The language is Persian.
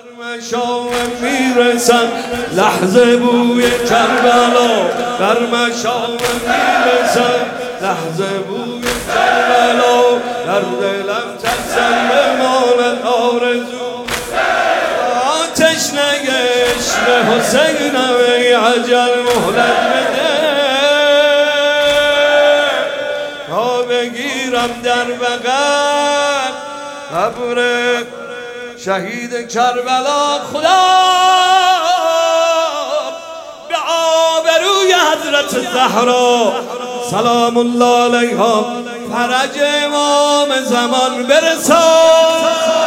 مشام میرسم لحظه بوی کربلا، در مشام میرسم لحظه بوی کربلا، در دلم تسل ماند آرزو تشنه عشق حسینم ای عجل مهلت بده تا بگیرم در بغل قبر شهید کربلا. خدا به آبروی حضرت زهرا سلام الله علیها فرج امام زمان برسان.